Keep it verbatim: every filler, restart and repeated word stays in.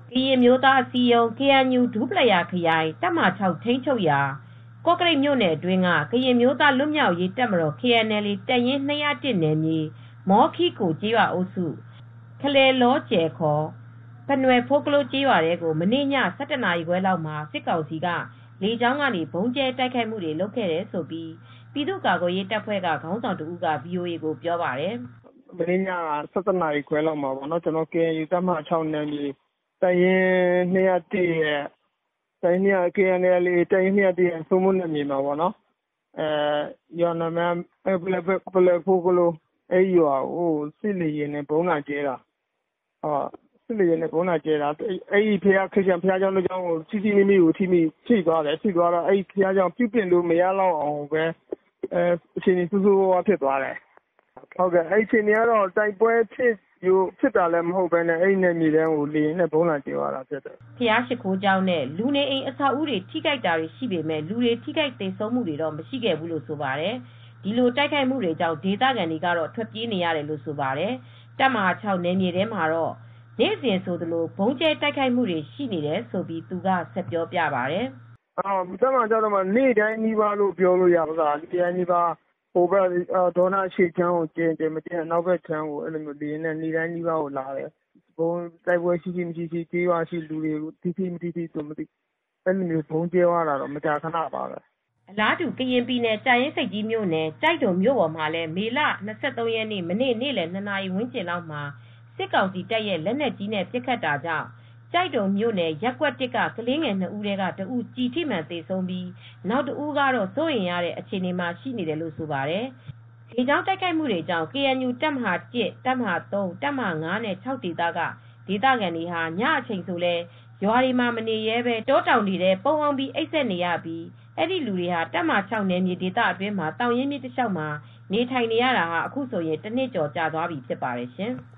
ကရင်မျိုးသားအစည်းအရုံး ကေအန်ယူ ဒူးပလာယာခရိုင်တပ်မဟာ ၆ ထိန်းချုပ်ရာကော့ကရိတ်မြို့နယ်အတွင်းက ကရင်မျိုးသားလွတ်မြောက်ရေးတပ်မတော် ကေအန်အယ်လ်အေ တပ်ရင်း ၂၀၁ နယ်မြေ မောခီးကို ကျေးရွာအုပ်စု ခလယ်လောကြယ် ခေါ် ပနွယ်ဖိုးကလိုးကျေးရွာထဲကို မနေ့ည ၁၁ နာရီခွဲလောက်မှာ စစ်ကောင်စီက လေကြောင်းကနေ ဗုံးကြဲတိုက်ခိုက်ခဲ့တယ်လို့ ပြည်သူ့ကာကွယ်ရေးတပ်ဖွဲ့က ခေါင်းဆောင်တဦးက ဗွီအိုအေကို ပြောပါတယ်။ "မနေ့ညက ၁၁ နာရီခွဲလောက်မှာ ကေအန်ယူ တပ်မဟာ ၆ နယ်မြေ တပ်ရင်း ၂၀၁ ကေအန်အယ်လ်အေ တပ်ရင်း ၂၀၁ စိုးမိုးနယ်မြေမှာ ရွာနာမည်က ပနွယ်ဖိုးကလိုး အဲဒီရွာကို စစ်လေယာဉ်နဲ့ ဗုံးလာကြဲတာ။ စစ်လေယာဉ်နဲ့ ဗုံးလာကြဲတာ အဲဒီဘုရားကျောင်းတကျောင်းကို ထိသွားတယ်။ ထိသွားတော့ အဲဒီဘုရားကျောင်း ပြုပြင်လို့မရလောက်အောင်ကိုပဲ အခြေအနေ ဆိုးဆိုးဝါးဝါးဖြစ်သွားတယ်။ အဲဒီအခြေအနေကတော့ တိုက်ပွဲဖြစ်တာလည်းမဟုတ်ပဲ အဲဒီနယ်မြေထဲကို လေယာဉ်နဲ့ ဗုံးလာကြဲသွားတာဖြစ်တယ် " ဘုရားရှိခိုးကျောင်းနဲ့ လူနေအိမ်အဆောက်အဦတွေ ထိခိုက်တာတွေရှိပေမယ့် လူတွေ ထိခိုက်သေဆုံးမှုတော့ မရှိခဲ့ဘူးလို့ ဆိုပါတယ်။ ဒီလိုတိုက်ခိုက်မှုတွေကြောင့် ဒေသခံတွေကတော့ ထွက်ပြေးနေရတယ်လို့ ဆိုပါတယ်။ တပ်မဟာ ၆ နယ်မြေထဲမှာတော့ နေ့စဉ်ဆိုသလို ဗုံးကြဲတိုက်ခိုက်မှုတွေရှိနေတယ်လို့ သူကဆက်ပြောပြပါတယ်။ "တပ်မဟာ ၆ မှာ နေ့တိုင်းနီးပါးလို့ ပြောလို့ရတယ်။ ဟိုဘက် ဒေါနအရှေ့ခြမ်းကိုကြဲတယ်။ မကြဲရင် အနောက်ဘက်ခြမ်းကို လေယာဉ်နဲ့ နေ့တိုင်းနီးပါးလာတယ်။ တိုက်ပွဲရှိရှိမရှိရှိ ကျေးရွာကလူတွေကို ထိထိမိမိဗုံးကြဲသွားတာတော့ မကြာခဏပါပဲ " အလားတူ ကရင်ပြည်နယ် ကြာအင်းဆိပ်ကြီးမြို့နယ် ကျိုက်ဒုံမြို့ပေါ်မှာလည်း မေလ ၂၃ ရက်နေ့ မနေ့ နေ့လယ် ၂ နာရီဝန်းကျင်လောက်မှာ စစ်ကောင်စီတပ်ရဲ့ လက်နက်ကြီးနဲ့ ပစ်ခတ်တာကြောင့် ကျိုက်ဒုံမြို့နယ် ရပ်ကွက် ၁ က ကလေးငယ် ၂ ဦးထဲက တဦး ကျည်ထိမှန်သေဆုံးပြီး နောက်တဦးကတော့ စိုးရိမ်ရတဲ့ အခြေအနေမှာ ရှိနေတယ်လို့ ဆိုပါတယ်။ လေကြောင်းတိုက်ခိုက်မှုတွေကြောင့် ကေအန်ယူ တပ်မဟာ ၁၊ တပ်မဟာ ၃၊ တပ်မဟာ ၅ နဲ့ ၆ ဒေသက ဒေသခံတွေဟာ ညအချိန်ဆိုလည်း ရွာတွေမှာ မနေရဲဘဲ တောတောင်တွေထဲ ပုန်းအောင်းပြီး အိပ်စက်နေရပြီး အဲဒီလူတွေဟာ တပ်မဟာ ၆ နယ်မြေဒေသအတွင်းမှာ သောင်ရင်းမြစ်တလျှောက်မှာ နေထိုင်နေရတာ အခုဆိုရင် တနှစ်ကျော်ကြာသွားပြီဖြစ်ပါတယ်ရှင်။